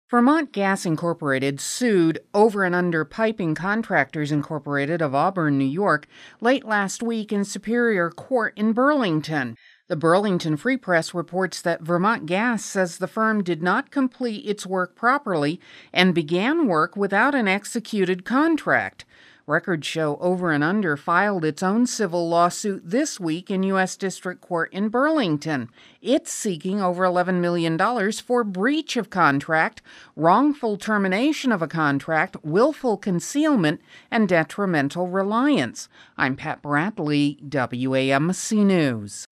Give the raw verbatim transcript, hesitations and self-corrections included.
Vermont Gas Incorporated sued Over and Under Piping Contractors Incorporated of Auburn, New York, late last week in Superior Court in Burlington. The Burlington Free Press reports that Vermont Gas says the firm did not complete its work properly and began work without an executed contract. Records show Over and Under filed its own civil lawsuit this week in U S District Court in Burlington. It's seeking over eleven million dollars for breach of contract, wrongful termination of a contract, willful concealment, and detrimental reliance. I'm Pat Bradley, W A M C News.